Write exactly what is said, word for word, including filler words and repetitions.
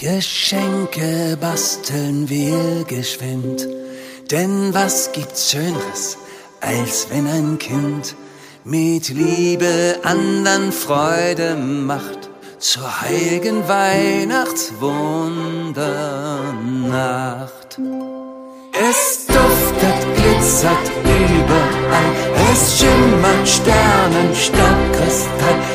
Geschenke basteln wir geschwind, denn was gibt's Schöneres, als wenn ein Kind mit Liebe andern Freude macht, zur heiligen Weihnachtswundernacht. Es duftet, glitzert überall, es schimmert Sternenstaub, Kristall,